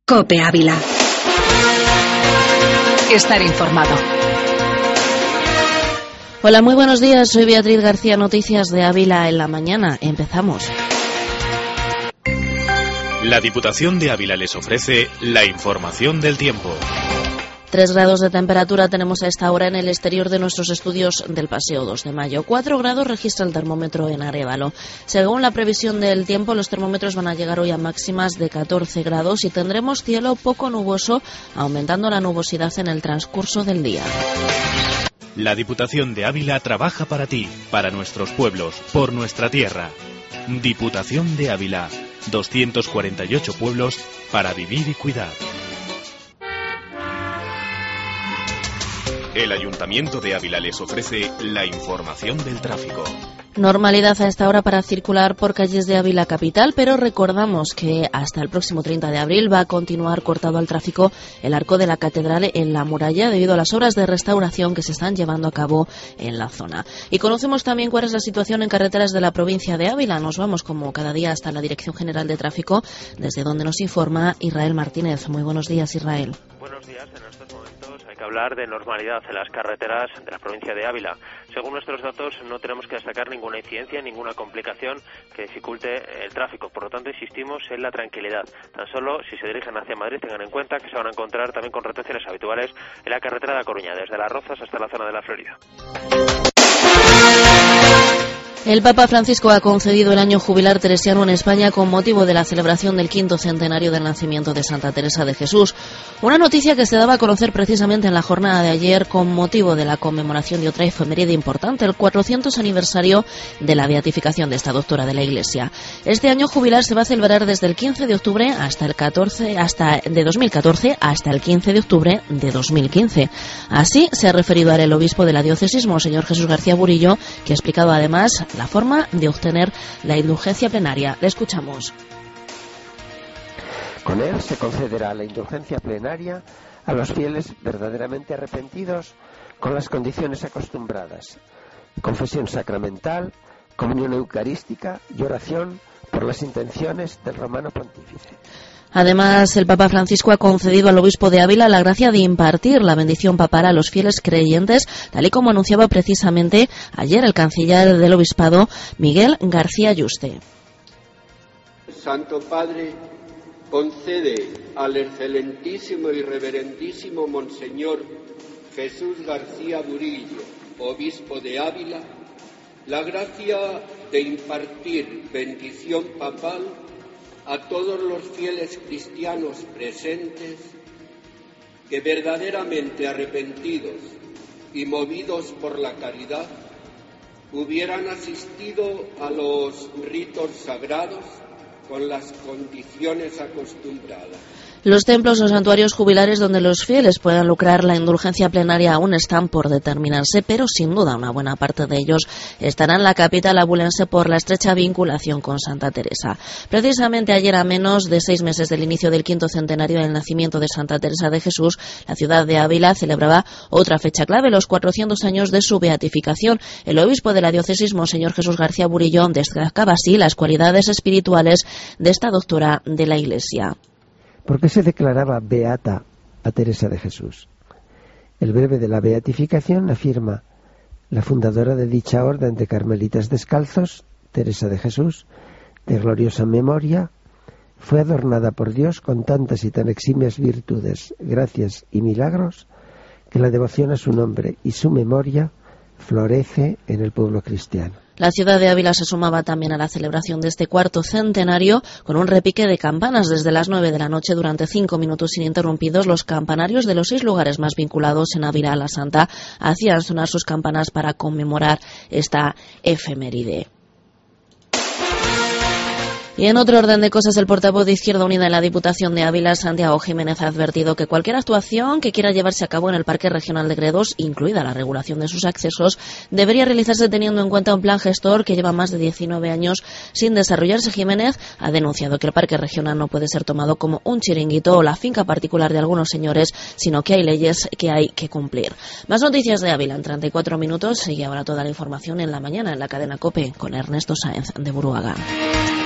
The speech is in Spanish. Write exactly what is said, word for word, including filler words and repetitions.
COPE Ávila. Estar informado. Hola, muy buenos días. Soy Beatriz García, Noticias de Ávila en la mañana. Empezamos. La Diputación de Ávila les ofrece la información del tiempo. Tres grados de temperatura tenemos a esta hora en el exterior de nuestros estudios del Paseo dos de Mayo. Cuatro grados registra el termómetro en Arévalo. Según la previsión del tiempo, los termómetros van a llegar hoy a máximas de catorce grados y tendremos cielo poco nuboso, aumentando la nubosidad en el transcurso del día. La Diputación de Ávila trabaja para ti, para nuestros pueblos, por nuestra tierra. Diputación de Ávila, doscientos cuarenta y ocho pueblos para vivir y cuidar. El Ayuntamiento de Ávila les ofrece la información del tráfico. Normalidad a esta hora para circular por calles de Ávila capital, pero recordamos que hasta el próximo treinta de abril va a continuar cortado al tráfico el arco de la Catedral en la muralla debido a las obras de restauración que se están llevando a cabo en la zona. Y conocemos también cuál es la situación en carreteras de la provincia de Ávila. Nos vamos como cada día hasta la Dirección General de Tráfico, desde donde nos informa Israel Martínez. Muy buenos días, Israel. Buenos días. En estos momentos hay que hablar de normalidad en las carreteras de la provincia de Ávila. Según nuestros datos, no tenemos que destacar ninguna incidencia, ninguna complicación que dificulte el tráfico. Por lo tanto, insistimos en la tranquilidad. Tan solo si se dirigen hacia Madrid, tengan en cuenta que se van a encontrar también con retenciones habituales en la carretera de La Coruña, desde Las Rozas hasta la zona de la Florida. El Papa Francisco ha concedido el año jubilar teresiano en España con motivo de la celebración del quinto centenario del nacimiento de Santa Teresa de Jesús. Una noticia que se daba a conocer precisamente en la jornada de ayer con motivo de la conmemoración de otra efeméride importante, el cuatrocientos aniversario de la beatificación de esta doctora de la Iglesia. Este año jubilar se va a celebrar desde el quince de octubre hasta el catorce, hasta de dos mil catorce hasta el quince de octubre de dos mil quince. Así se ha referido al el obispo de la diócesis, Monseñor Jesús García Burillo, que ha explicado además la forma de obtener la indulgencia plenaria. Le escuchamos. Con él se concederá la indulgencia plenaria a los fieles verdaderamente arrepentidos con las condiciones acostumbradas: confesión sacramental, comunión eucarística y oración por las intenciones del romano pontífice. Además, el Papa Francisco ha concedido al obispo de Ávila la gracia de impartir la bendición papal a los fieles creyentes, tal y como anunciaba precisamente ayer el canciller del obispado, Miguel García Yuste. Santo Padre, concede al excelentísimo y reverendísimo Monseñor Jesús García Burillo, obispo de Ávila, la gracia de impartir bendición papal a todos los fieles cristianos presentes que verdaderamente arrepentidos y movidos por la caridad hubieran asistido a los ritos sagrados con las condiciones acostumbradas. Los templos o santuarios jubilares donde los fieles puedan lucrar la indulgencia plenaria aún están por determinarse, pero sin duda una buena parte de ellos estará en la capital abulense por la estrecha vinculación con Santa Teresa. Precisamente ayer, a menos de seis meses del inicio del quinto centenario del nacimiento de Santa Teresa de Jesús, la ciudad de Ávila celebraba otra fecha clave, los cuatrocientos años de su beatificación. El obispo de la diócesis, Monseñor Jesús García Burillo, destacaba así las cualidades espirituales de esta doctora de la Iglesia. ¿Por qué se declaraba beata a Teresa de Jesús? El breve de la beatificación afirma: la fundadora de dicha orden de carmelitas descalzos, Teresa de Jesús, de gloriosa memoria, fue adornada por Dios con tantas y tan eximias virtudes, gracias y milagros, que la devoción a su nombre y su memoria florece en el pueblo cristiano. La ciudad de Ávila se sumaba también a la celebración de este cuarto centenario con un repique de campanas desde las nueve de la noche durante cinco minutos ininterrumpidos. Los campanarios de los seis lugares más vinculados en Ávila a la Santa hacían sonar sus campanas para conmemorar esta efeméride. Y en otro orden de cosas, el portavoz de Izquierda Unida en la Diputación de Ávila, Santiago Jiménez, ha advertido que cualquier actuación que quiera llevarse a cabo en el Parque Regional de Gredos, incluida la regulación de sus accesos, debería realizarse teniendo en cuenta un plan gestor que lleva más de diecinueve años sin desarrollarse. Jiménez ha denunciado que el Parque Regional no puede ser tomado como un chiringuito o la finca particular de algunos señores, sino que hay leyes que hay que cumplir. Más noticias de Ávila en treinta y cuatro minutos y ahora toda la información en la mañana en la cadena COPE con Ernesto Sáenz de Buruaga.